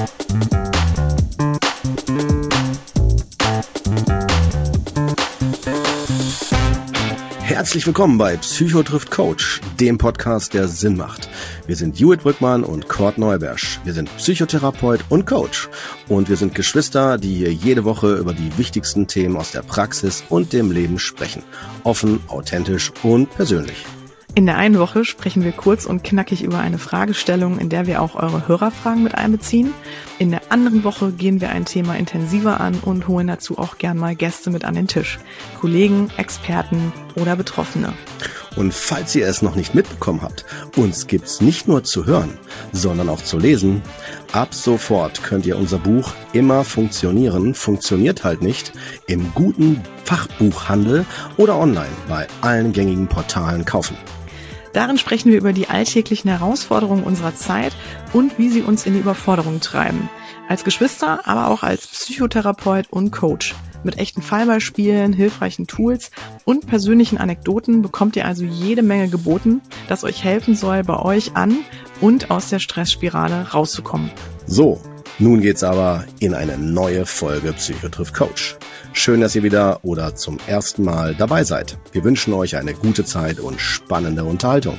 Herzlich willkommen bei Psycho trifft Coach, dem Podcast, der Sinn macht. Wir sind Judith Brückmann und Kurt Neubersch. Wir sind Psychotherapeut und Coach. Und wir sind Geschwister, die hier jede Woche über die wichtigsten Themen aus der Praxis und dem Leben sprechen. Offen, authentisch und persönlich. In der einen Woche sprechen wir kurz und knackig über eine Fragestellung, in der wir auch eure Hörerfragen mit einbeziehen. In der anderen Woche gehen wir ein Thema intensiver an und holen dazu auch gern mal Gäste mit an den Tisch. Kollegen, Experten oder Betroffene. Und falls ihr es noch nicht mitbekommen habt, uns gibt's nicht nur zu hören, sondern auch zu lesen. Ab sofort könnt ihr unser Buch Immer funktionieren, funktioniert halt nicht, im guten Fachbuchhandel oder online bei allen gängigen Portalen kaufen. Darin sprechen wir über die alltäglichen Herausforderungen unserer Zeit und wie sie uns in die Überforderung treiben. Als Geschwister, aber auch als Psychotherapeut und Coach. Mit echten Fallbeispielen, hilfreichen Tools und persönlichen Anekdoten bekommt ihr also jede Menge geboten, das euch helfen soll, bei euch an und aus der Stressspirale rauszukommen. So, nun geht's aber in eine neue Folge Psycho trifft Coach. Schön, dass ihr wieder oder zum ersten Mal dabei seid. Wir wünschen euch eine gute Zeit und spannende Unterhaltung.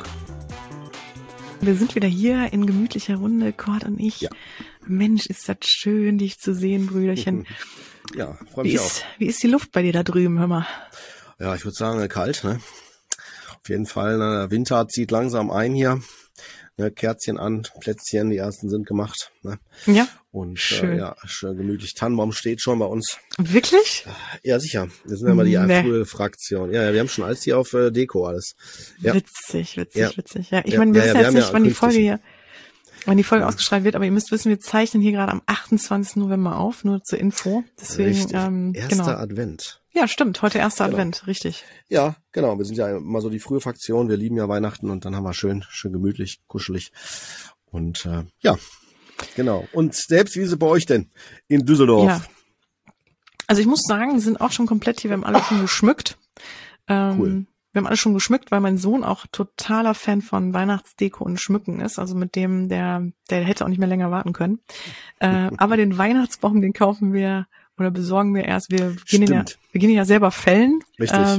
Wir sind wieder hier in gemütlicher Runde, Kurt und ich. Ja. Mensch, ist das schön, dich zu sehen, Brüderchen. Ja, freue mich auch. Wie ist die Luft bei dir da drüben, hör mal? Ja, ich würde sagen, kalt, ne? Auf jeden Fall, ne? Der Winter zieht langsam ein hier. Ne, Kerzchen an, Plätzchen, die ersten sind gemacht. Ne? Ja. Und schön. Ja, schön gemütlich. Tannenbaum steht schon bei uns. Wirklich? Ja, sicher. Wir sind ja mal die frühe Fraktion. Ja, wir haben schon alles hier auf Deko alles. Ja. Witzig. Ja, ich Ja, meine, wir wissen jetzt nicht, wann die künftig. Folge ausgestrahlt wird, aber ihr müsst wissen, wir zeichnen hier gerade am 28. November auf, nur zur Info. Deswegen, Erster Advent. Ja, stimmt, heute erster Advent, richtig. Ja, genau. Wir sind ja immer so die frühe Fraktion. Wir lieben ja Weihnachten und dann haben wir schön gemütlich, kuschelig. Und ja, genau. Und selbst, wie ist es bei euch denn in Düsseldorf? Ja. Also ich muss sagen, wir sind auch schon komplett hier, wir haben alle schon geschmückt. Cool. Wir haben alle schon geschmückt, weil mein Sohn auch totaler Fan von Weihnachtsdeko und Schmücken ist. Also mit dem, der hätte auch nicht mehr länger warten können. Aber den Weihnachtsbaum, den kaufen wir oder besorgen wir erst. Wir gehen ja selber fällen. Richtig. Ja.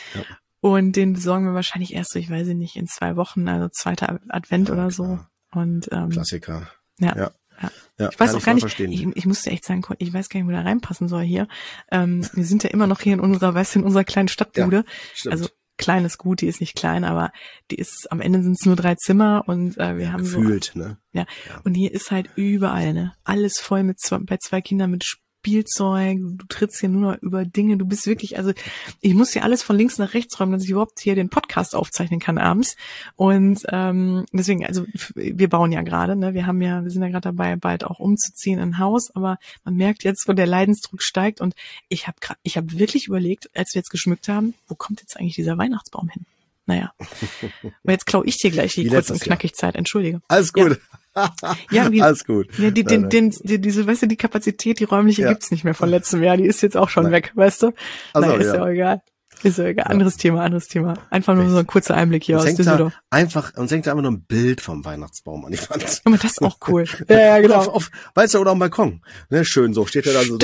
Und den besorgen wir wahrscheinlich erst so, ich weiß nicht, in 2 Wochen, also zweiter Advent oder so. Und Klassiker. Ja. Ich weiß auch gar nicht, ich musste echt sagen, ich weiß gar nicht, wo der reinpassen soll hier. Wir sind ja immer noch hier in unserer kleinen Stadtbude. Ja, stimmt. Also klein ist gut, die ist nicht klein, aber die ist, am Ende sind es nur 3 Zimmer und wir haben gefühlt, so. Ne? Ja. Und hier ist halt überall, ne? Alles voll bei 2 Kindern mit Spielzeug, du trittst hier nur noch über Dinge, du bist wirklich, also ich muss hier alles von links nach rechts räumen, dass ich überhaupt hier den Podcast aufzeichnen kann abends. Und deswegen, also wir bauen ja gerade, ne? Wir sind ja gerade dabei, bald auch umzuziehen in ein Haus, aber man merkt jetzt, wo der Leidensdruck steigt und ich habe wirklich überlegt, als wir jetzt geschmückt haben, wo kommt jetzt eigentlich dieser Weihnachtsbaum hin? Naja, aber jetzt klaue ich dir gleich die kurz und knackig Zeit, entschuldige. Alles gut. Ja, alles gut. Ja, diese, weißt du, die Kapazität, die räumliche gibt's nicht mehr von letztem Jahr, die ist jetzt auch schon weg, weißt du? Also, ist ja auch egal. Ist ja egal. Anderes Thema. Einfach nur so ein kurzer Einblick hier aus Düsseldorf. Uns hängt da einfach nur ein Bild vom Weihnachtsbaum an die Wand. Aber das ist auch cool. Ja, genau. Weißt du, oder am Balkon. Ne, schön so. Steht er dann so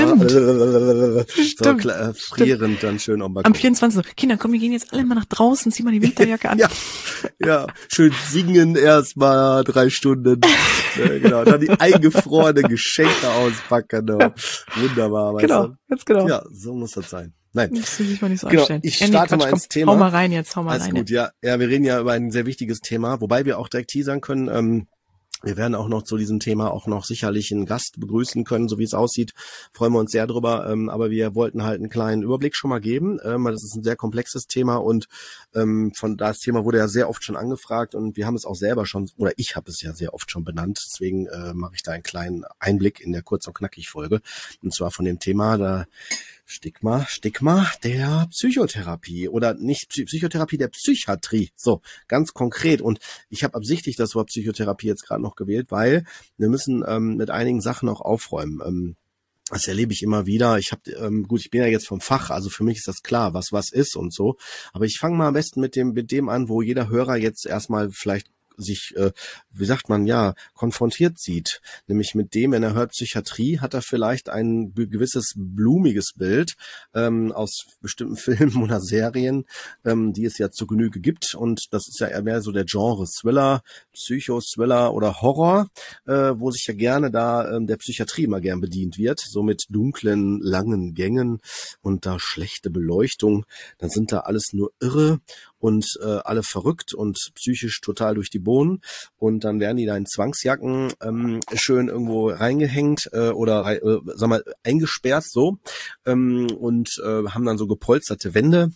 Stimmt. da. Frierend dann schön am Balkon. Am 24. Kinder, komm, wir gehen jetzt alle mal nach draußen, zieh mal die Winterjacke an. Ja, schön singen erstmal 3 Stunden. Genau. Dann die eingefrorenen Geschenke auspacken. Wunderbar. Genau, ganz genau. Ja, so muss das sein. Nein. Das will ich mal nicht so genau, anstellen. ich starte mal ins Thema. Hau mal rein jetzt, Alles gut, ja. Ja, wir reden ja über ein sehr wichtiges Thema, wobei wir auch direkt teasern können, wir werden auch noch zu diesem Thema auch noch sicherlich einen Gast begrüßen können, so wie es aussieht. Freuen wir uns sehr drüber. Aber wir wollten halt einen kleinen Überblick schon mal geben. Das ist ein sehr komplexes Thema und das Thema wurde ja sehr oft schon angefragt und wir haben es auch selber schon, oder ich habe es ja sehr oft schon benannt. Deswegen mache ich da einen kleinen Einblick in der Kurz- und Knackig-Folge. Und zwar von dem Thema Stigma der Psychotherapie oder nicht Psychotherapie der Psychiatrie. So, ganz konkret. Und ich habe absichtlich das Wort Psychotherapie jetzt gerade noch gewählt, weil wir müssen mit einigen Sachen auch aufräumen. Das erlebe ich immer wieder. Ich bin ja jetzt vom Fach, also für mich ist das klar, was ist und so. Aber ich fange mal am besten mit dem an, wo jeder Hörer jetzt erstmal vielleicht sich, wie sagt man, ja, konfrontiert sieht. Nämlich mit dem, wenn er hört Psychiatrie, hat er vielleicht ein gewisses blumiges Bild aus bestimmten Filmen oder Serien, die es ja zur Genüge gibt. Und das ist ja eher mehr so der Genre Thriller, Psycho-Thriller oder Horror, wo sich ja gerne da der Psychiatrie immer gern bedient wird, so mit dunklen, langen Gängen und da schlechte Beleuchtung. Dann sind da alles nur Irre und alle verrückt und psychisch total durch die Bohnen. Und dann werden die da in Zwangsjacken schön irgendwo reingehängt oder sag mal eingesperrt so und haben dann so gepolsterte Wände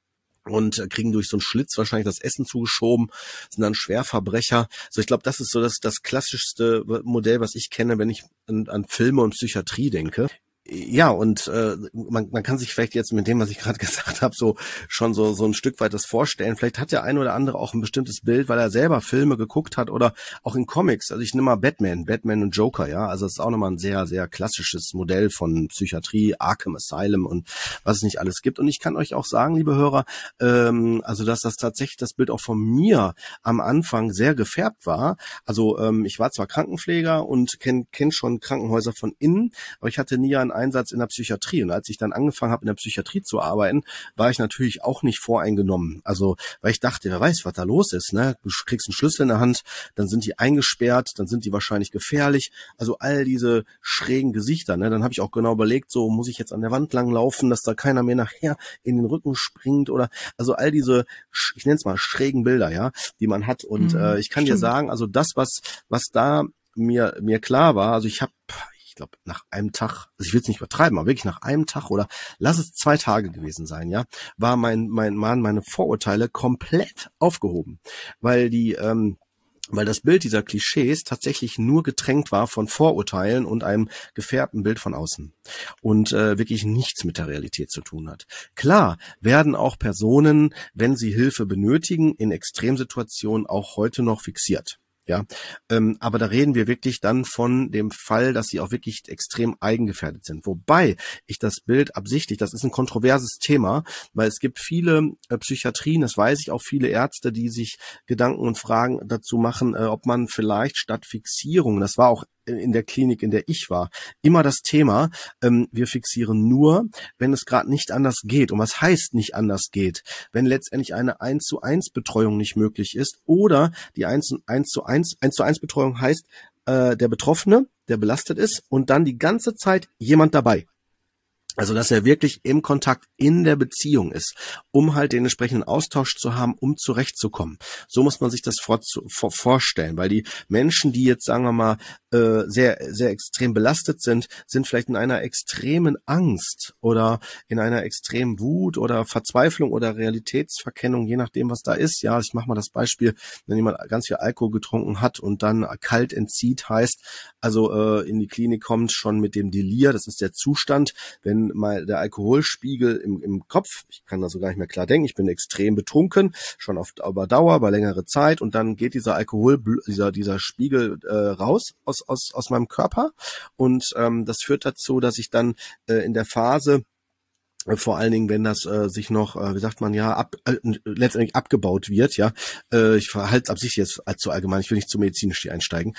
und kriegen durch so einen Schlitz wahrscheinlich das Essen zugeschoben, sind dann Schwerverbrecher. Also ich glaube, das ist so das klassischste Modell, was ich kenne, wenn ich an Filme und Psychiatrie denke. Ja, und man kann sich vielleicht jetzt mit dem, was ich gerade gesagt habe, so schon so ein Stück weit das vorstellen. Vielleicht hat der ein oder andere auch ein bestimmtes Bild, weil er selber Filme geguckt hat oder auch in Comics. Also ich nehme mal Batman und Joker, ja. Also es ist auch nochmal ein sehr, sehr klassisches Modell von Psychiatrie, Arkham Asylum und was es nicht alles gibt. Und ich kann euch auch sagen, liebe Hörer, also dass das tatsächlich das Bild auch von mir am Anfang sehr gefärbt war. Also ich war zwar Krankenpfleger und kenn schon Krankenhäuser von innen, aber ich hatte nie einen Einsatz in der Psychiatrie. Und als ich dann angefangen habe, in der Psychiatrie zu arbeiten, war ich natürlich auch nicht voreingenommen. Also, weil ich dachte, wer weiß, was da los ist, ne? Du kriegst einen Schlüssel in der Hand, dann sind die eingesperrt, dann sind die wahrscheinlich gefährlich. Also all diese schrägen Gesichter, ne? Dann habe ich auch genau überlegt, so muss ich jetzt an der Wand lang laufen, dass da keiner mir nachher in den Rücken springt oder also all diese, ich nenne es mal schrägen Bilder, ja, die man hat. Und ich kann dir sagen, also das, was da mir klar war, also ich glaube, nach einem Tag, also ich will es nicht übertreiben, aber wirklich nach einem Tag oder lass es 2 Tage gewesen sein, ja, war meine Vorurteile komplett aufgehoben, weil das Bild dieser Klischees tatsächlich nur getränkt war von Vorurteilen und einem gefärbten Bild von außen und wirklich nichts mit der Realität zu tun hat. Klar werden auch Personen, wenn sie Hilfe benötigen, in Extremsituationen auch heute noch fixiert. Ja, aber da reden wir wirklich dann von dem Fall, dass sie auch wirklich extrem eigengefährdet sind. Wobei ich das Bild absichtlich, das ist ein kontroverses Thema, weil es gibt viele Psychiatrien, das weiß ich auch, viele Ärzte, die sich Gedanken und Fragen dazu machen, ob man vielleicht statt Fixierung, das war auch in der Klinik, in der ich war, immer das Thema, wir fixieren nur, wenn es gerade nicht anders geht. Und was heißt nicht anders geht? Wenn letztendlich eine 1:1 Betreuung nicht möglich ist oder die 1:1 Betreuung heißt, der Betroffene, der belastet ist und dann die ganze Zeit jemand dabei. Also, dass er wirklich im Kontakt in der Beziehung ist, um halt den entsprechenden Austausch zu haben, um zurechtzukommen. So muss man sich das vorstellen, weil die Menschen, die jetzt, sagen wir mal, sehr, sehr extrem belastet sind vielleicht in einer extremen Angst oder in einer extremen Wut oder Verzweiflung oder Realitätsverkennung, je nachdem, was da ist. Ja, ich mache mal das Beispiel, wenn jemand ganz viel Alkohol getrunken hat und dann kalt entzieht, heißt, also in die Klinik kommt schon mit dem Delir, das ist der Zustand, wenn mal der Alkoholspiegel im Kopf, ich kann da so gar nicht mehr klar denken, ich bin extrem betrunken, schon auf Dauer, bei längere Zeit und dann geht dieser dieser Spiegel raus aus meinem Körper und das führt dazu, dass ich dann in der Phase vor allen Dingen, wenn das sich noch, wie sagt man ja, letztendlich abgebaut wird, ja, ich halte es absichtlich jetzt allzu allgemein, ich will nicht zu medizinisch hier einsteigen,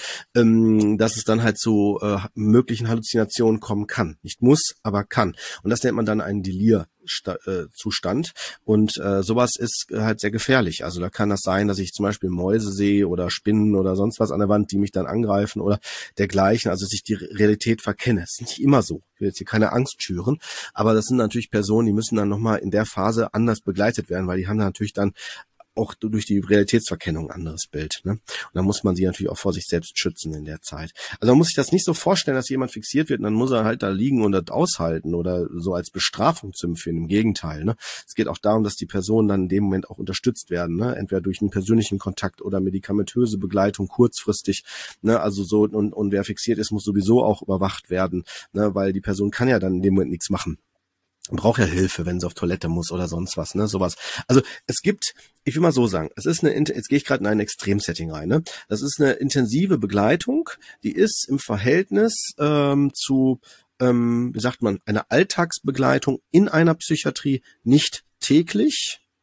dass es dann halt zu möglichen Halluzinationen kommen kann. Nicht muss, aber kann. Und das nennt man dann einen Delir-Zustand und sowas ist halt sehr gefährlich. Also da kann das sein, dass ich zum Beispiel Mäuse sehe oder Spinnen oder sonst was an der Wand, die mich dann angreifen oder dergleichen, also dass ich die Realität verkenne. Das ist nicht immer so. Ich will jetzt hier keine Angst schüren, aber das sind natürlich Personen, die müssen dann nochmal in der Phase anders begleitet werden, weil die haben natürlich dann auch durch die Realitätsverkennung ein anderes Bild. Ne? Und dann muss man sie natürlich auch vor sich selbst schützen in der Zeit. Also man muss sich das nicht so vorstellen, dass jemand fixiert wird und dann muss er halt da liegen und das aushalten oder so als Bestrafung zu empfinden. Im Gegenteil. Ne? Es geht auch darum, dass die Personen dann in dem Moment auch unterstützt werden. Ne? Entweder durch einen persönlichen Kontakt oder medikamentöse Begleitung kurzfristig. Ne? Also so und wer fixiert ist, muss sowieso auch überwacht werden, ne? Weil die Person kann ja dann in dem Moment nichts machen. Braucht ja Hilfe, wenn sie auf Toilette muss oder sonst was, ne, sowas. Also es gibt, ich will mal so sagen, jetzt gehe ich gerade in ein Extremsetting rein, ne. Das ist eine intensive Begleitung, die ist im Verhältnis zu, wie sagt man, einer Alltagsbegleitung in einer Psychiatrie nicht täglich,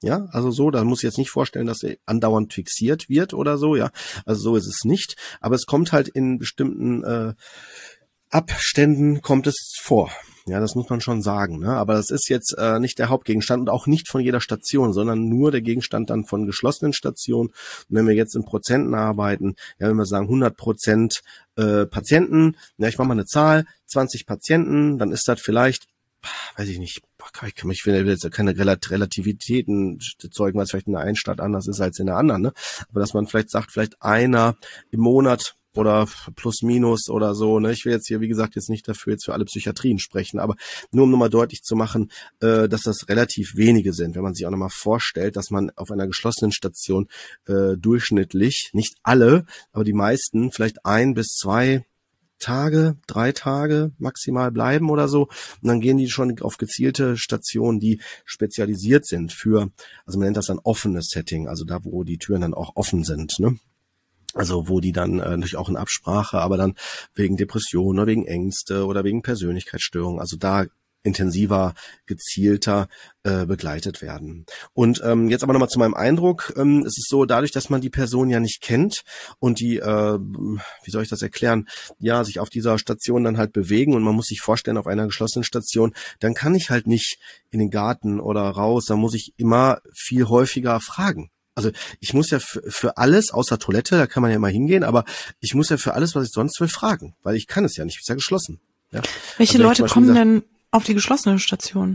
Ja, also so, da muss ich jetzt nicht vorstellen, dass er andauernd fixiert wird oder so, ja. Also so ist es nicht. Aber es kommt halt in bestimmten Abständen kommt es vor. Ja, das muss man schon sagen. Ne? Aber das ist jetzt nicht der Hauptgegenstand und auch nicht von jeder Station, sondern nur der Gegenstand dann von geschlossenen Stationen. Und wenn wir jetzt in Prozenten arbeiten, ja, wenn wir sagen 100% Patienten, ja, ich mache mal eine Zahl, 20 Patienten, dann ist das vielleicht, weiß ich nicht, ich will jetzt keine Relativitäten zeugen, weil es vielleicht in der einen Stadt anders ist als in der anderen, ne? Aber dass man vielleicht sagt, vielleicht einer im Monat oder plus minus oder so, ne? Ich will jetzt hier, wie gesagt, jetzt nicht dafür jetzt für alle Psychiatrien sprechen, aber nur um nochmal deutlich zu machen, dass das relativ wenige sind, wenn man sich auch nochmal vorstellt, dass man auf einer geschlossenen Station durchschnittlich, nicht alle, aber die meisten, vielleicht 1 bis 2 Tage, 3 Tage maximal bleiben oder so. Und dann gehen die schon auf gezielte Stationen, die spezialisiert sind für, also man nennt das dann offenes Setting, also da, wo die Türen dann auch offen sind, ne? Also wo die dann natürlich auch in Absprache, aber dann wegen Depressionen oder wegen Ängste oder wegen Persönlichkeitsstörungen, also da intensiver, gezielter begleitet werden. Und jetzt aber nochmal zu meinem Eindruck. Es ist so, dadurch, dass man die Person ja nicht kennt und die, wie soll ich das erklären, ja, sich auf dieser Station dann halt bewegen und man muss sich vorstellen, auf einer geschlossenen Station, dann kann ich halt nicht in den Garten oder raus, dann muss ich immer viel häufiger fragen. Also ich muss ja für alles, außer Toilette, da kann man ja mal hingehen, aber ich muss ja für alles, was ich sonst will, fragen, weil ich kann es ja nicht, ist ja geschlossen. Ja? Welche Leute kommen denn auf die geschlossene Station?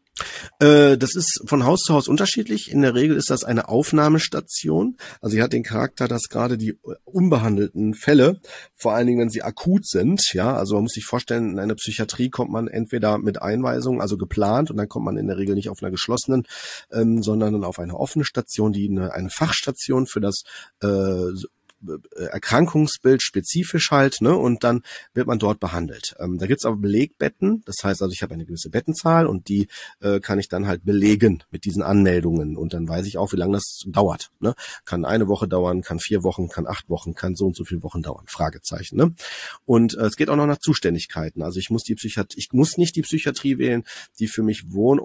Das ist von Haus zu Haus unterschiedlich. In der Regel ist das eine Aufnahmestation. Also sie hat den Charakter, dass gerade die unbehandelten Fälle, vor allen Dingen, wenn sie akut sind, ja, also man muss sich vorstellen, in einer Psychiatrie kommt man entweder mit Einweisung, also geplant, und dann kommt man in der Regel nicht auf einer geschlossenen, sondern dann auf eine offene Station, die eine Fachstation für das Erkrankungsbild spezifisch halt, ne, und dann wird man dort behandelt. Da gibt's aber Belegbetten, das heißt also, ich habe eine gewisse Bettenzahl und die kann ich dann halt belegen mit diesen Anmeldungen und dann weiß ich auch, wie lange das dauert. Ne? Kann 1 Woche dauern, kann 4 Wochen, kann 8 Wochen, kann so und so viele Wochen dauern, Fragezeichen. Ne? Und es geht auch noch nach Zuständigkeiten. Also ich muss nicht die Psychiatrie wählen, die für mich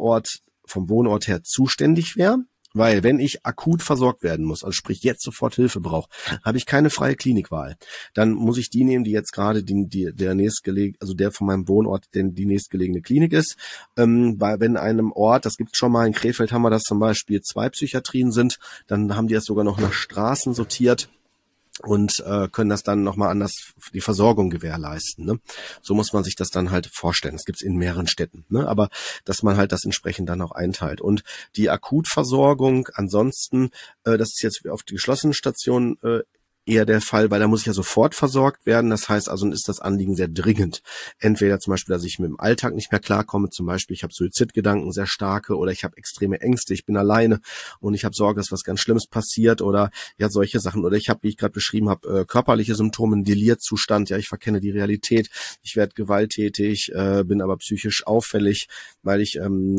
vom Wohnort her zuständig wäre. Weil wenn ich akut versorgt werden muss, also sprich jetzt sofort Hilfe brauche, habe ich keine freie Klinikwahl. Dann muss ich die nehmen, die jetzt gerade der nächstgelegene, also der von meinem Wohnort, die nächstgelegene Klinik ist. Wenn einem Ort, das gibt's schon mal, in Krefeld haben wir das zum Beispiel, 2 Psychiatrien sind, dann haben die das sogar noch nach Straßen sortiert und können das dann nochmal anders die Versorgung gewährleisten. Ne? So muss man sich das dann halt vorstellen. Das gibt's in mehreren Städten, ne? Aber dass man halt das entsprechend dann auch einteilt. Und die Akutversorgung ansonsten, das ist jetzt auf die geschlossenen Stationen eher der Fall, weil da muss ich ja sofort versorgt werden. Das heißt also, ist das Anliegen sehr dringend. Entweder zum Beispiel, dass ich mit dem Alltag nicht mehr klarkomme, zum Beispiel, ich habe Suizidgedanken, sehr starke, oder ich habe extreme Ängste, ich bin alleine und ich habe Sorge, dass was ganz Schlimmes passiert, oder ja, solche Sachen. Oder ich habe, wie ich gerade beschrieben habe, körperliche Symptome, einen Delirzustand, ja, ich verkenne die Realität, ich werde gewalttätig, bin aber psychisch auffällig, weil ich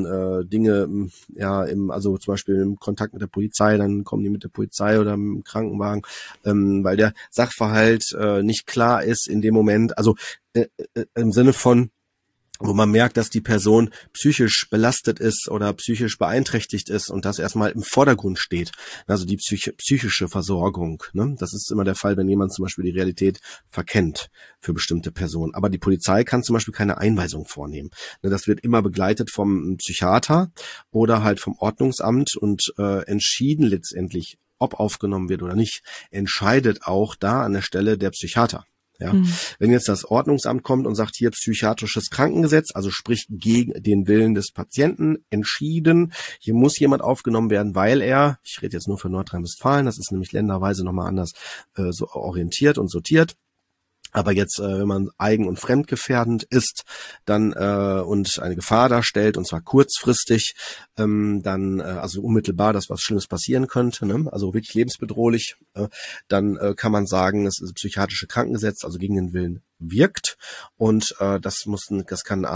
Dinge, also zum Beispiel im Kontakt mit der Polizei, dann kommen die mit der Polizei oder mit dem Krankenwagen, weil der Sachverhalt nicht klar ist in dem Moment, also im Sinne von, wo man merkt, dass die Person psychisch belastet ist oder psychisch beeinträchtigt ist und das erstmal im Vordergrund steht. Also die psychische Versorgung. Ne? Das ist immer der Fall, wenn jemand zum Beispiel die Realität verkennt für bestimmte Personen. Aber die Polizei kann zum Beispiel keine Einweisung vornehmen. Ne? Das wird immer begleitet vom Psychiater oder halt vom Ordnungsamt und entschieden letztendlich, ob aufgenommen wird oder nicht, entscheidet auch da an der Stelle der Psychiater. Ja, wenn jetzt das Ordnungsamt kommt und sagt, hier psychiatrisches Krankengesetz, also sprich gegen den Willen des Patienten, entschieden, hier muss jemand aufgenommen werden, weil ich rede jetzt nur für Nordrhein-Westfalen, das ist nämlich länderweise nochmal anders so orientiert und sortiert. Aber jetzt, wenn man eigen- und fremdgefährdend ist, dann und eine Gefahr darstellt, und zwar kurzfristig, dann also unmittelbar, dass was Schlimmes passieren könnte, ne? Also wirklich lebensbedrohlich, dann kann man sagen, das ist das psychiatrische Krankengesetz, also gegen den Willen wirkt, und das kann ein Arzt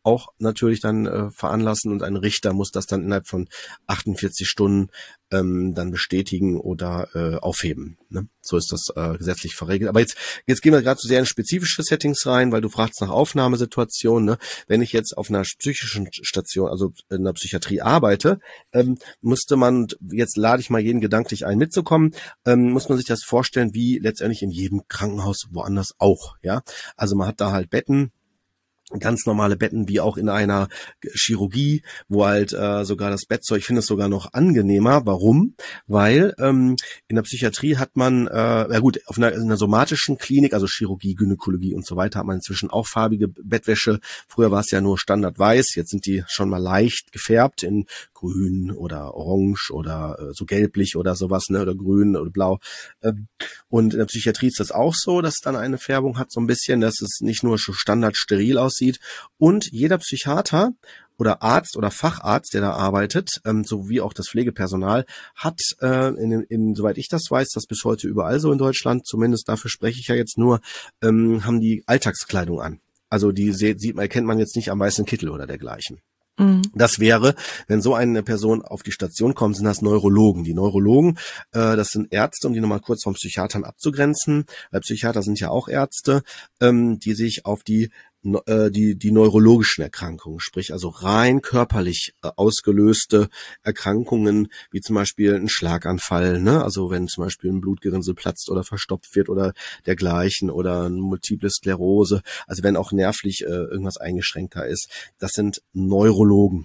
auch natürlich dann veranlassen und ein Richter muss das dann innerhalb von 48 Stunden dann bestätigen oder aufheben. Ne? So ist das gesetzlich verregelt. Aber jetzt gehen wir gerade zu sehr in spezifische Settings rein, weil du fragst nach Aufnahmesituationen. Ne? Wenn ich jetzt auf einer psychischen Station, also in der Psychiatrie arbeite, musste man, jetzt lade ich mal jeden gedanklich ein mitzukommen, muss man sich das vorstellen, wie letztendlich in jedem Krankenhaus woanders auch. Ja, also man hat da halt Betten, ganz normale Betten wie auch in einer Chirurgie, wo halt sogar das Bettzeug, ich finde es sogar noch angenehmer. Warum? Weil in der Psychiatrie hat man, in einer somatischen Klinik, also Chirurgie, Gynäkologie und so weiter, hat man inzwischen auch farbige Bettwäsche. Früher war es ja nur standardweiß, jetzt sind die schon mal leicht gefärbt in grün oder orange oder so gelblich oder sowas, ne, oder grün oder blau. Und in der Psychiatrie ist das auch so, dass es dann eine Färbung hat, so ein bisschen, dass es nicht nur so standardsteril aussieht. Und jeder Psychiater oder Arzt oder Facharzt, der da arbeitet, sowie auch das Pflegepersonal, hat, soweit ich das weiß, das bis heute überall so in Deutschland, zumindest dafür spreche ich ja jetzt nur, haben die Alltagskleidung an. Also die erkennt man jetzt nicht am weißen Kittel oder dergleichen. Das wäre, wenn so eine Person auf die Station kommt, sind das Neurologen. Die Neurologen, das sind Ärzte, um die nochmal kurz vom Psychiatern abzugrenzen, weil Psychiater sind ja auch Ärzte, die sich auf die neurologischen Erkrankungen, sprich also rein körperlich ausgelöste Erkrankungen, wie zum Beispiel ein Schlaganfall, ne? Also wenn zum Beispiel ein Blutgerinnsel platzt oder verstopft wird oder dergleichen oder eine Multiple Sklerose, also wenn auch nervlich irgendwas eingeschränkter ist, das sind Neurologen,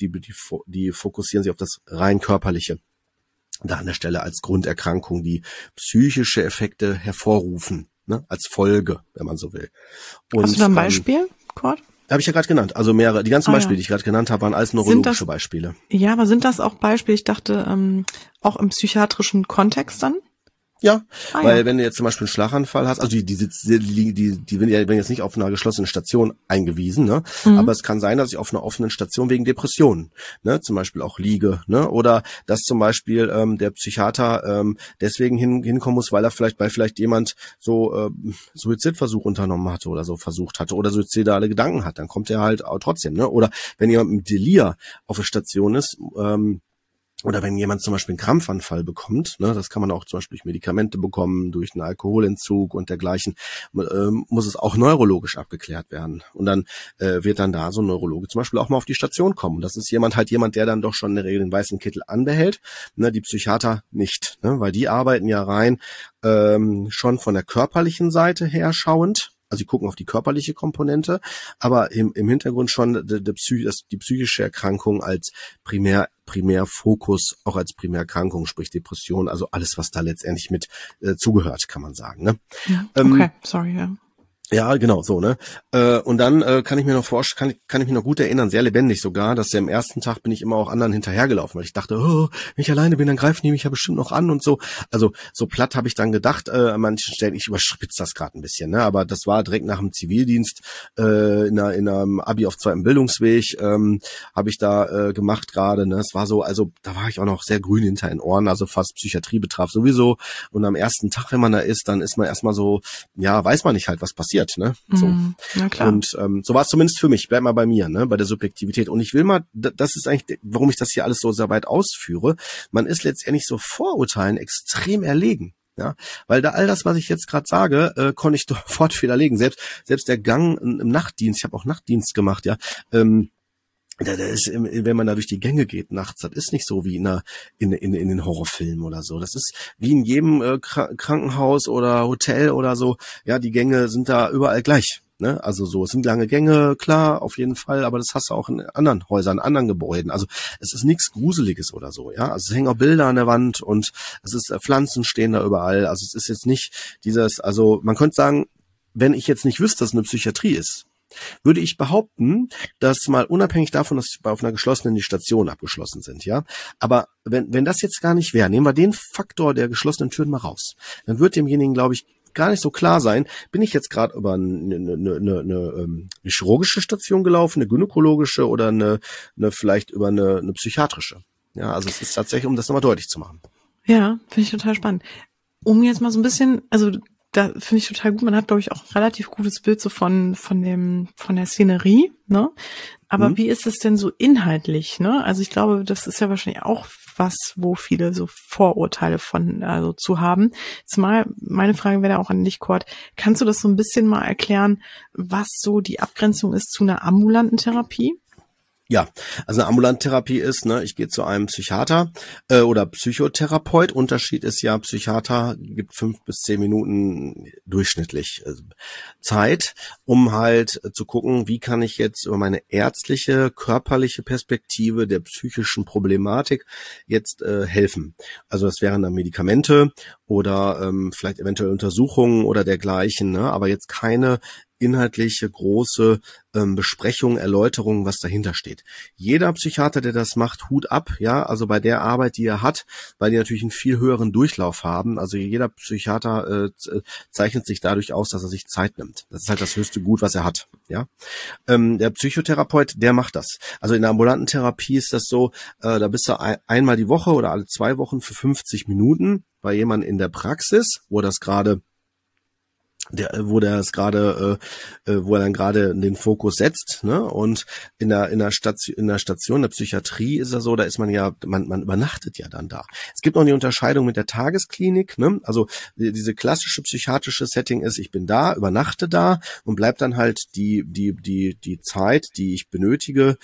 die fokussieren sich auf das rein körperliche. Da an der Stelle als Grunderkrankung, die psychische Effekte hervorrufen. Ne, als Folge, wenn man so will. Und, hast du da ein Beispiel, Kurt? Habe ich ja gerade genannt. Also mehrere, die ganzen Beispiele, die ich gerade genannt habe, waren alles neurologische Beispiele. Ja, aber sind das auch Beispiele, ich dachte, auch im psychiatrischen Kontext dann? Ja, weil wenn du jetzt zum Beispiel einen Schlaganfall hast, also die werden jetzt nicht auf einer geschlossenen Station eingewiesen, ne? Aber es kann sein, dass ich auf einer offenen Station wegen Depressionen, ne, zum Beispiel auch liege, ne, oder dass zum Beispiel der Psychiater deswegen hinkommen muss, weil vielleicht jemand so Suizidversuch unternommen hatte oder so versucht hatte oder suizidale Gedanken hat, dann kommt er halt auch trotzdem, ne? Oder wenn jemand mit Delir auf der Station ist, oder wenn jemand zum Beispiel einen Krampfanfall bekommt, ne, das kann man auch zum Beispiel durch Medikamente bekommen, durch einen Alkoholentzug und dergleichen, muss es auch neurologisch abgeklärt werden. Und dann wird dann da so ein Neurologe zum Beispiel auch mal auf die Station kommen. Das ist jemand, der dann doch schon in der Regel den weißen Kittel anbehält, ne, die Psychiater nicht, ne, weil die arbeiten ja rein schon von der körperlichen Seite her schauend. Also die gucken auf die körperliche Komponente, aber im Hintergrund schon die psychische Erkrankung als Primärfokus, auch als Primärerkrankung, sprich Depression, also alles, was da letztendlich mit zugehört, kann man sagen. Ne? Ja, okay, sorry, ja. Ja, genau, so, ne? Und dann kann ich mir noch vorstellen, kann ich mich noch gut erinnern, sehr lebendig sogar, dass am ersten Tag bin ich immer auch anderen hinterhergelaufen, weil ich dachte, wenn ich alleine bin, dann greifen die mich ja bestimmt noch an und so. Also so platt habe ich dann gedacht, an manchen Stellen, ich überspitze das gerade ein bisschen, ne? Aber das war direkt nach dem Zivildienst, in einem Abi auf zweitem Bildungsweg, habe ich da gemacht gerade, ne? Es war so, also da war ich auch noch sehr grün hinter den Ohren, also fast Psychiatrie betraf sowieso. Und am ersten Tag, wenn man da ist, dann ist man erstmal so, ja, weiß man nicht halt, was passiert. Ne? So. Ja, klar. Und so war es zumindest für mich. Bleib mal bei mir, ne? Bei der Subjektivität. Und ich will mal, das ist eigentlich, warum ich das hier alles so sehr weit ausführe. Man ist letztendlich so Vorurteilen extrem erlegen. Ja, weil da all das, was ich jetzt gerade sage, konnte ich sofort widerlegen. Selbst der Gang im Nachtdienst, ich habe auch Nachtdienst gemacht, ja. Das ist, wenn man da durch die Gänge geht nachts, das ist nicht so wie in den Horrorfilmen oder so. Das ist wie in jedem Krankenhaus oder Hotel oder so. Ja, die Gänge sind da überall gleich. Ne? Also so, es sind lange Gänge, klar, auf jeden Fall, aber das hast du auch in anderen Häusern, anderen Gebäuden. Also es ist nichts Gruseliges oder so. Ja, also es hängen auch Bilder an der Wand und es ist Pflanzen stehen da überall. Also es ist jetzt nicht also man könnte sagen, wenn ich jetzt nicht wüsste, dass es eine Psychiatrie ist, würde ich behaupten, dass mal unabhängig davon, dass auf einer geschlossenen die Stationen abgeschlossen sind, ja. Aber wenn das jetzt gar nicht wäre, nehmen wir den Faktor der geschlossenen Türen mal raus, dann wird demjenigen, glaube ich, gar nicht so klar sein, bin ich jetzt gerade über eine chirurgische Station gelaufen, eine gynäkologische oder vielleicht über eine psychiatrische. Ja, also es ist tatsächlich, um das nochmal deutlich zu machen. Ja, finde ich total spannend. Um jetzt mal so ein bisschen, also da finde ich total gut. Man hat, glaube ich, auch ein relativ gutes Bild so von der Szenerie, ne? Aber wie ist es denn so inhaltlich, ne? Also ich glaube, das ist ja wahrscheinlich auch was, wo viele so Vorurteile also zu haben. Zumal meine Frage wäre da auch an dich, Cord. Kannst du das so ein bisschen mal erklären, was so die Abgrenzung ist zu einer ambulanten Therapie? Ja, also eine ambulante Therapie ist, ne, ich gehe zu einem Psychiater oder Psychotherapeut. Unterschied ist ja, Psychiater gibt 5 bis 10 Minuten durchschnittlich Zeit, um halt zu gucken, wie kann ich jetzt über meine ärztliche, körperliche Perspektive der psychischen Problematik jetzt helfen. Also das wären dann Medikamente oder vielleicht eventuell Untersuchungen oder dergleichen, ne, aber jetzt keine inhaltliche große Besprechung, Erläuterung, was dahinter steht. Jeder Psychiater, der das macht, Hut ab, ja, also bei der Arbeit, die er hat, weil die natürlich einen viel höheren Durchlauf haben. Also jeder Psychiater zeichnet sich dadurch aus, dass er sich Zeit nimmt. Das ist halt das höchste Gut, was er hat, ja. Der Psychotherapeut, der macht das. Also in der ambulanten Therapie ist das so, da bist du einmal die Woche oder alle 2 Wochen für 50 Minuten bei jemandem in der Praxis, wo er dann gerade den Fokus setzt, ne? Und in der Station der Psychiatrie ist es so, da ist man übernachtet ja dann da. Es gibt noch die Unterscheidung mit der Tagesklinik, ne? Also diese klassische psychiatrische Setting ist, ich bin da, übernachte da und bleib dann halt die Zeit, die ich benötige,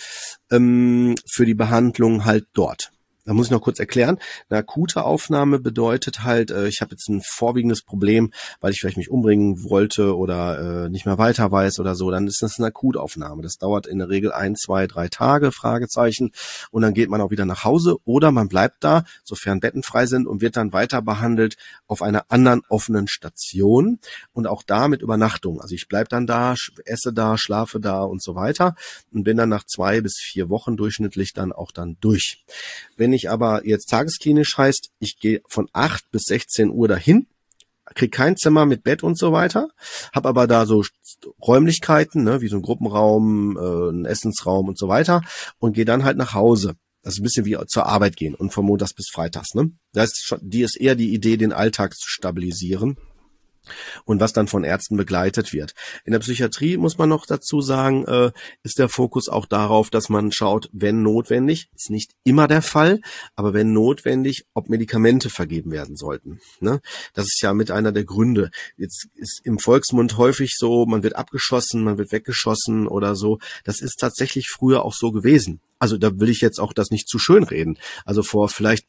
für die Behandlung halt dort. Da muss ich noch kurz erklären. Eine akute Aufnahme bedeutet halt, ich habe jetzt ein vorwiegendes Problem, weil ich vielleicht mich umbringen wollte oder nicht mehr weiter weiß oder so. Dann ist das eine Akutaufnahme. Das dauert in der Regel 1, 2, 3 Tage, Fragezeichen. Und dann geht man auch wieder nach Hause oder man bleibt da, sofern Betten frei sind und wird dann weiter behandelt auf einer anderen offenen Station und auch da mit Übernachtung. Also ich bleibe dann da, esse da, schlafe da und so weiter und bin dann nach 2 bis 4 Wochen durchschnittlich dann auch dann durch. Wenn ich aber jetzt tagesklinisch heißt, ich gehe von 8 bis 16 Uhr dahin, krieg kein Zimmer mit Bett und so weiter, habe aber da so Räumlichkeiten, ne, wie so ein Gruppenraum, ein Essensraum und so weiter und gehe dann halt nach Hause. Das ist ein bisschen wie zur Arbeit gehen und von Montags bis Freitags. Ne? Die ist eher die Idee, den Alltag zu stabilisieren. Und was dann von Ärzten begleitet wird. In der Psychiatrie muss man noch dazu sagen, ist der Fokus auch darauf, dass man schaut, wenn notwendig, ist nicht immer der Fall, aber wenn notwendig, ob Medikamente vergeben werden sollten. Ne? Das ist ja mit einer der Gründe. Jetzt ist im Volksmund häufig so, man wird abgeschossen, man wird weggeschossen oder so. Das ist tatsächlich früher auch so gewesen. Also da will ich jetzt auch das nicht zu schön reden. Also vor vielleicht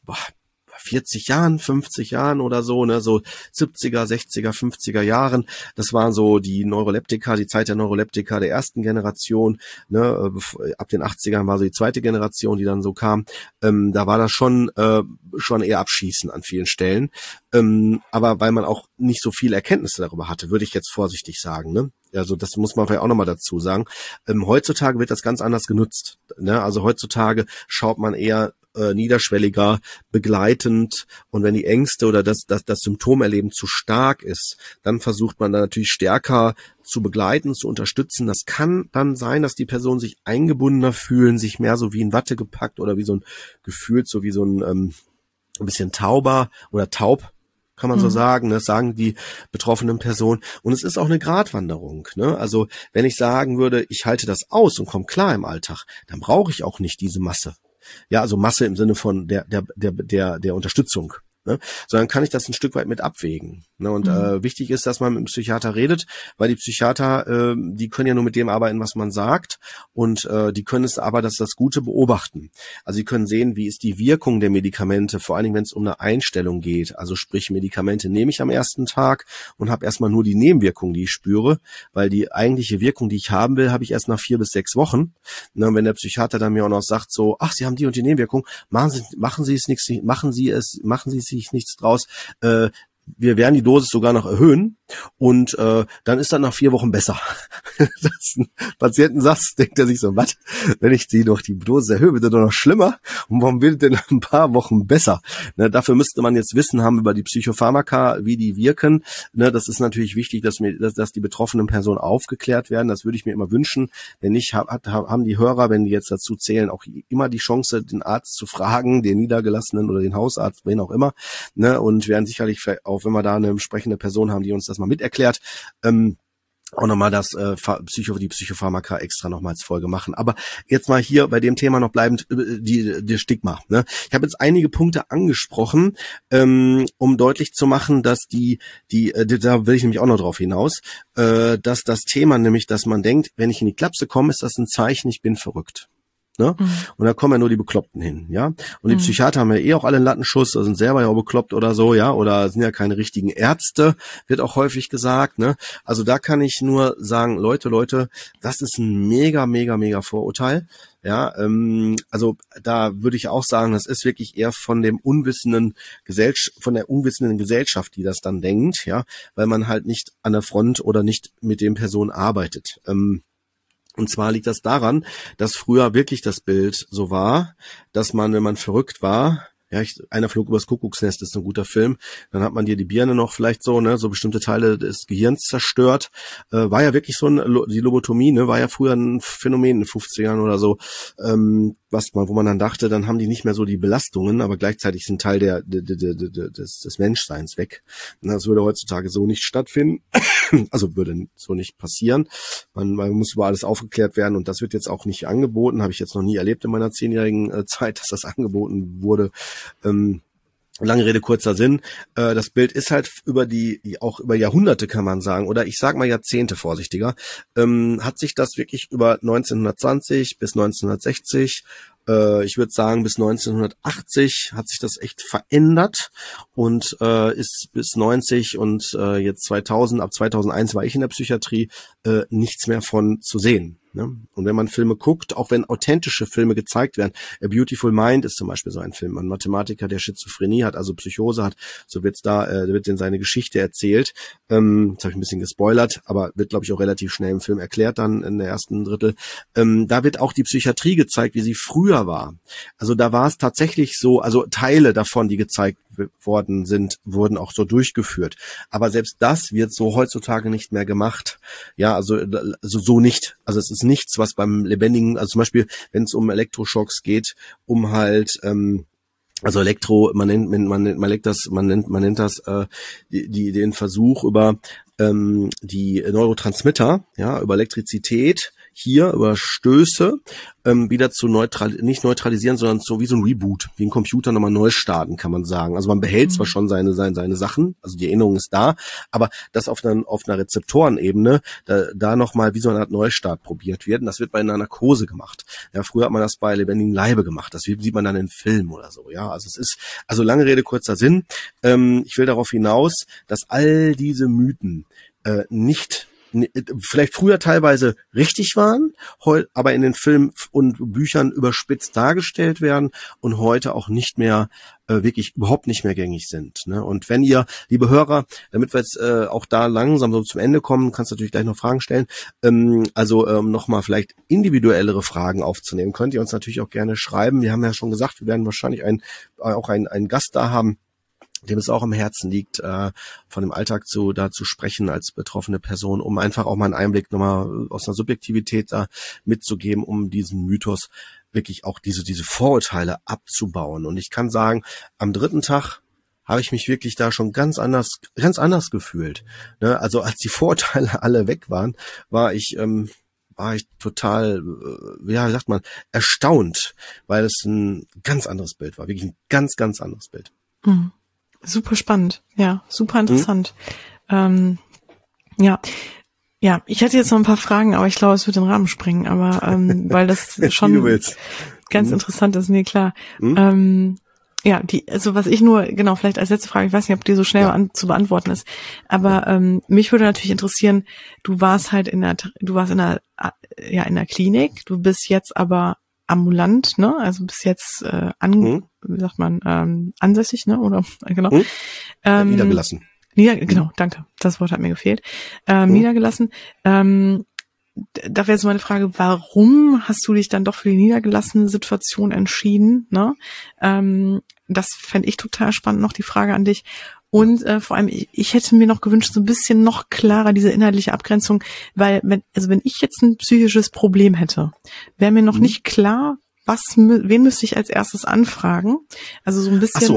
40 Jahren, 50 Jahren oder so, ne, so 70er, 60er, 50er Jahren. Das waren so die Neuroleptika, die Zeit der Neuroleptika der ersten Generation, ne, ab den 80ern war so die zweite Generation, die dann so kam. Da war das schon eher Abschießen an vielen Stellen. Aber weil man auch nicht so viel Erkenntnisse darüber hatte, würde ich jetzt vorsichtig sagen, ne? Also das muss man vielleicht auch nochmal dazu sagen. Heutzutage wird das ganz anders genutzt, ne? Also heutzutage schaut man eher niederschwelliger, begleitend, und wenn die Ängste oder das Symptomerleben zu stark ist, dann versucht man da natürlich stärker zu begleiten, zu unterstützen. Das kann dann sein, dass die Personen sich eingebundener fühlen, sich mehr so wie in Watte gepackt oder wie so ein gefühlt, so wie so ein bisschen tauber oder taub, kann man so sagen, das sagen die betroffenen Personen. Und es ist auch eine Gratwanderung, ne? Also wenn ich sagen würde, ich halte das aus und komme klar im Alltag, dann brauche ich auch nicht diese Masse. Ja, also Masse im Sinne von der Unterstützung, ne? Sondern kann ich das ein Stück weit mit abwägen, ne? Und wichtig ist, dass man mit dem Psychiater redet, weil die Psychiater, die können ja nur mit dem arbeiten, was man sagt, und die können es aber das Gute beobachten. Also sie können sehen, wie ist die Wirkung der Medikamente, vor allen Dingen, wenn es um eine Einstellung geht. Also sprich, Medikamente nehme ich am ersten Tag und habe erstmal nur die Nebenwirkungen, die ich spüre, weil die eigentliche Wirkung, die ich haben will, habe ich erst nach 4 bis 6 Wochen. Ne, und wenn der Psychiater dann mir auch noch sagt, so, ach, Sie haben die und die Nebenwirkung, machen Sie sich nichts draus, wir werden die Dosis sogar noch erhöhen und dann ist dann nach 4 Wochen besser. Das ein Patienten sagt, denkt er sich so, was, wenn ich die Dosis erhöhe, wird das doch noch schlimmer, und warum wird denn ein paar Wochen besser? Ne, dafür müsste man jetzt Wissen haben über die Psychopharmaka, wie die wirken. Ne, das ist natürlich wichtig, dass die betroffenen Personen aufgeklärt werden. Das würde ich mir immer wünschen. Wenn nicht, haben die Hörer, wenn die jetzt dazu zählen, auch immer die Chance, den Arzt zu fragen, den Niedergelassenen oder den Hausarzt, wen auch immer, ne, und werden sicherlich auch wenn wir da eine entsprechende Person haben, die uns das mal miterklärt, auch nochmal die Psychopharmaka extra nochmal als Folge machen. Aber jetzt mal hier bei dem Thema noch bleibend, die Stigma. Ne? Ich habe jetzt einige Punkte angesprochen, um deutlich zu machen, dass da will ich nämlich auch noch drauf hinaus, dass das Thema nämlich, dass man denkt, wenn ich in die Klapse komme, ist das ein Zeichen, ich bin verrückt. Ne? Und da kommen ja nur die Bekloppten hin, ja. Und die Psychiater haben ja auch alle einen Lattenschuss, sind selber ja auch bekloppt oder so, ja, oder sind ja keine richtigen Ärzte, wird auch häufig gesagt, ne. Also da kann ich nur sagen, Leute, das ist ein mega Vorurteil, ja. Also da würde ich auch sagen, das ist wirklich eher von der unwissenden Gesellschaft, die das dann denkt, ja, weil man halt nicht an der Front oder nicht mit den Personen arbeitet. Und zwar liegt das daran, dass früher wirklich das Bild so war, dass man, wenn man verrückt war, ja, einer flog übers Kuckucksnest ist ein guter Film, dann hat man dir die Birne noch vielleicht so, ne, so bestimmte Teile des Gehirns zerstört. War ja wirklich so die Lobotomie, ne, war ja früher ein Phänomen in den 50ern oder so, wo man dann dachte, dann haben die nicht mehr so die Belastungen, aber gleichzeitig sind Teil des Menschseins weg. Und das würde heutzutage so nicht stattfinden, also würde so nicht passieren. Man muss über alles aufgeklärt werden und das wird jetzt auch nicht angeboten, habe ich jetzt noch nie erlebt in meiner 10-jährigen Zeit, dass das angeboten wurde. Lange Rede, kurzer Sinn. Das Bild ist halt auch über Jahrhunderte, kann man sagen, oder ich sag mal Jahrzehnte vorsichtiger, hat sich das wirklich über 1920 bis 1960, ich würde sagen bis 1980 hat sich das echt verändert und ist bis 90 und jetzt 2000, ab 2001 war ich in der Psychiatrie, nichts mehr von zu sehen. Ne? Und wenn man Filme guckt, auch wenn authentische Filme gezeigt werden, A Beautiful Mind ist zum Beispiel so ein Film, ein Mathematiker, der Schizophrenie hat, also Psychose hat, so wird in seine Geschichte erzählt. Jetzt habe ich ein bisschen gespoilert, aber wird, glaube ich, auch relativ schnell im Film erklärt dann in der ersten Drittel. Da wird auch die Psychiatrie gezeigt, wie sie früher war. Also da war es tatsächlich so, also Teile davon, die gezeigt worden sind, wurden auch so durchgeführt. Aber selbst das wird so heutzutage nicht mehr gemacht. Ja, also so nicht. Also es ist nichts, was beim Lebendigen, also zum Beispiel, wenn es um Elektroschocks geht, um halt, also man nennt das den Versuch über die Neurotransmitter, ja, über Elektrizität, hier über Stöße wieder zu nicht neutralisieren, sondern so wie so ein Reboot, wie ein Computer nochmal neu starten, kann man sagen. Also man behält zwar schon seine Sachen, also die Erinnerung ist da, aber das auf einer Rezeptorenebene, da nochmal wie so eine Art Neustart probiert wird. Und das wird bei einer Narkose gemacht. Ja, früher hat man das bei lebendigem Leibe gemacht. Das sieht man dann in Filmen oder so. Ja, also es ist, also lange Rede, kurzer Sinn. Ich will darauf hinaus, dass all diese Mythen vielleicht früher teilweise richtig waren, aber in den Filmen und Büchern überspitzt dargestellt werden und heute auch nicht mehr wirklich überhaupt nicht mehr gängig sind. Ne? Und wenn ihr, liebe Hörer, damit wir jetzt auch da langsam so zum Ende kommen, kannst du natürlich gleich noch Fragen stellen, nochmal vielleicht individuellere Fragen aufzunehmen, könnt ihr uns natürlich auch gerne schreiben. Wir haben ja schon gesagt, wir werden wahrscheinlich einen Gast da haben, dem es auch am Herzen liegt, von dem Alltag zu sprechen als betroffene Person, um einfach auch mal einen Einblick nochmal aus einer Subjektivität da mitzugeben, um diesen Mythos wirklich auch diese Vorurteile abzubauen. Und ich kann sagen, am 3. Tag habe ich mich wirklich da schon ganz anders gefühlt. Ne? Also als die Vorurteile alle weg waren, war ich total, wie sagt man, erstaunt, weil es ein ganz anderes Bild war. Wirklich ein ganz, ganz anderes Bild. Mhm. Super spannend, ja, super interessant. Ja, ich hätte jetzt noch ein paar Fragen, aber ich glaube, es wird den Rahmen sprengen, aber weil das schon ganz interessant ist, nee, klar. Also was ich nur, genau, vielleicht als letzte Frage, ich weiß nicht, ob die so schnell zu beantworten ist, aber mich würde natürlich interessieren, du warst in der Klinik, du bist jetzt aber ambulant, ne? Also bis jetzt wie sagt man, ansässig, ne? Oder genau. Niedergelassen. Genau, danke. Das Wort hat mir gefehlt. Niedergelassen. Da wäre jetzt meine Frage, warum hast du dich dann doch für die niedergelassene Situation entschieden? Ne? Das fände ich total spannend, noch die Frage an dich. Und vor allem, ich hätte mir noch gewünscht, so ein bisschen noch klarer diese inhaltliche Abgrenzung, weil wenn ich jetzt ein psychisches Problem hätte, wäre mir noch nicht klar, wen müsste ich als erstes anfragen? Also so ein bisschen. Ach so.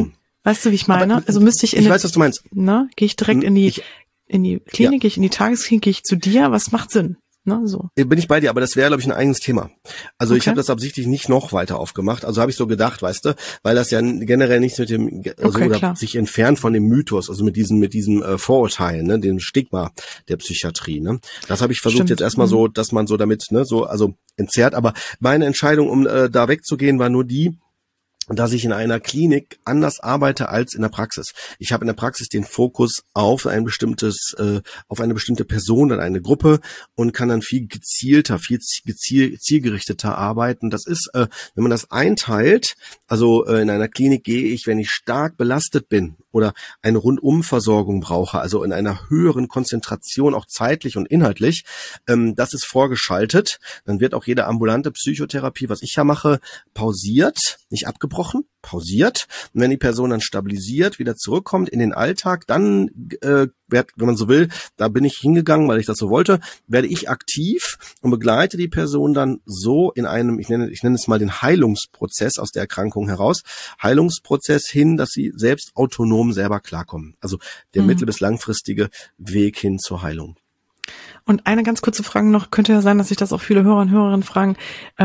Weißt du, wie ich meine? Aber, also müsste ich ich weiß, was du meinst. Ne? Gehe ich direkt in die Klinik, gehe ich in die Tagesklinik, gehe ich zu dir? Was macht Sinn? Ne, so. Bin ich bei dir, aber das wäre, glaube ich, ein eigenes Thema. Also ich Okay. habe das absichtlich nicht noch weiter aufgemacht. Also habe ich so gedacht, weißt du, weil das ja generell nichts mit dem, also Okay, oder klar. sich entfernt von dem Mythos, also mit diesem Vorurteil, ne, dem Stigma der Psychiatrie. Ne, das habe ich versucht Stimmt. jetzt erstmal so, dass man so damit, ne, so also entzerrt. Aber meine Entscheidung, um da wegzugehen, war nur die, dass ich in einer Klinik anders arbeite als in der Praxis. Ich habe in der Praxis den Fokus auf ein bestimmtes, auf eine bestimmte Person, dann eine Gruppe und kann dann viel gezielter, zielgerichteter arbeiten. Das ist, wenn man das einteilt, also in einer Klinik gehe ich, wenn ich stark belastet bin oder eine Rundumversorgung brauche, also in einer höheren Konzentration, auch zeitlich und inhaltlich, das ist vorgeschaltet. Dann wird auch jede ambulante Psychotherapie, was ich ja mache, pausiert, nicht abgebrochen, pausiert. Und wenn die Person dann stabilisiert, wieder zurückkommt in den Alltag, dann, wenn man so will, da bin ich hingegangen, weil ich das so wollte, werde ich aktiv und begleite die Person dann so in einem, ich nenne es mal den Heilungsprozess aus der Erkrankung heraus, Heilungsprozess hin, dass sie selbst autonom selber klarkommen. Also der mittel- bis langfristige Weg hin zur Heilung. Und eine ganz kurze Frage noch, könnte ja sein, dass sich das auch viele Hörer und Hörerinnen fragen,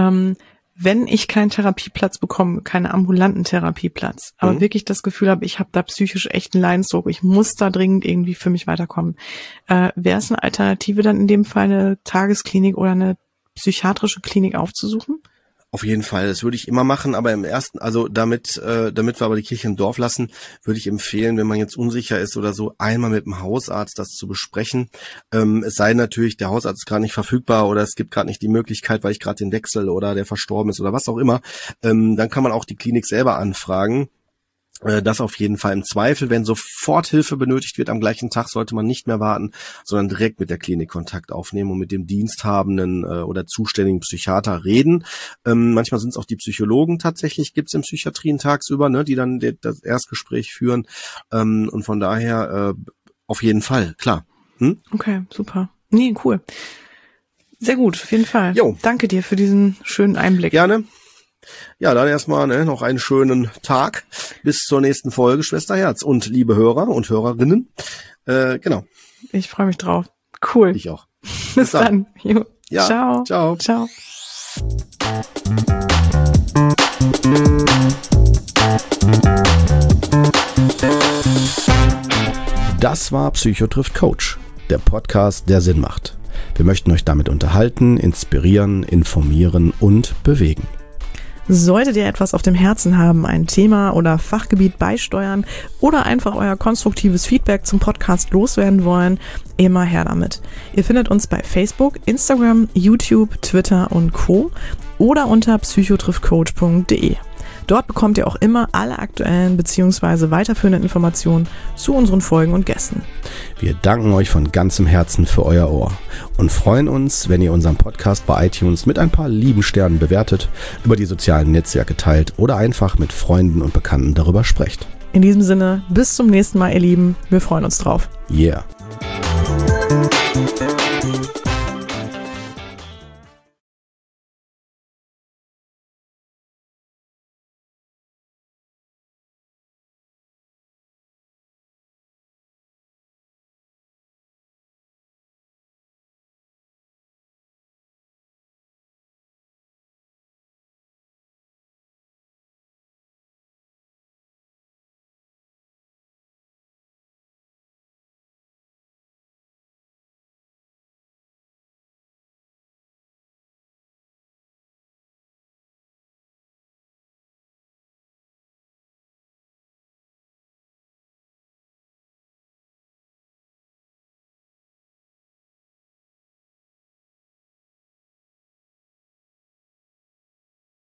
wenn ich keinen Therapieplatz bekomme, keinen ambulanten Therapieplatz, aber wirklich das Gefühl habe, ich habe da psychisch echt einen Leidensdruck, ich muss da dringend irgendwie für mich weiterkommen, wäre es eine Alternative dann in dem Fall eine Tagesklinik oder eine psychiatrische Klinik aufzusuchen? Auf jeden Fall, das würde ich immer machen, aber im ersten, also damit wir aber die Kirche im Dorf lassen, würde ich empfehlen, wenn man jetzt unsicher ist oder so, einmal mit dem Hausarzt das zu besprechen. Es sei natürlich, der Hausarzt ist gerade nicht verfügbar oder es gibt gerade nicht die Möglichkeit, weil ich gerade den Wechsel oder der verstorben ist oder was auch immer. Dann kann man auch die Klinik selber anfragen. Das auf jeden Fall im Zweifel, wenn sofort Hilfe benötigt wird, am gleichen Tag sollte man nicht mehr warten, sondern direkt mit der Klinik Kontakt aufnehmen und mit dem diensthabenden oder zuständigen Psychiater reden. Manchmal sind es auch die Psychologen tatsächlich, gibt's in Psychiatrien tagsüber, ne, die dann das Erstgespräch führen. Und von daher auf jeden Fall, klar. Okay, super. Nee, cool. Sehr gut, auf jeden Fall. Jo. Danke dir für diesen schönen Einblick. Gerne. Ja, dann erstmal noch einen schönen Tag bis zur nächsten Folge, Schwester Herz. Und liebe Hörer und Hörerinnen, genau. Ich freue mich drauf. Cool. Ich auch. Bis dann. Jo. Ja, ciao. ciao. Ciao. Das war Psycho trifft Coach, der Podcast, der Sinn macht. Wir möchten euch damit unterhalten, inspirieren, informieren und bewegen. Solltet ihr etwas auf dem Herzen haben, ein Thema oder Fachgebiet beisteuern oder einfach euer konstruktives Feedback zum Podcast loswerden wollen, immer her damit. Ihr findet uns bei Facebook, Instagram, YouTube, Twitter und Co. oder unter psychotrifftcoach.de. Dort bekommt ihr auch immer alle aktuellen bzw. weiterführenden Informationen zu unseren Folgen und Gästen. Wir danken euch von ganzem Herzen für euer Ohr und freuen uns, wenn ihr unseren Podcast bei iTunes mit ein paar lieben Sternen bewertet, über die sozialen Netzwerke teilt oder einfach mit Freunden und Bekannten darüber sprecht. In diesem Sinne, bis zum nächsten Mal, ihr Lieben. Wir freuen uns drauf. Yeah.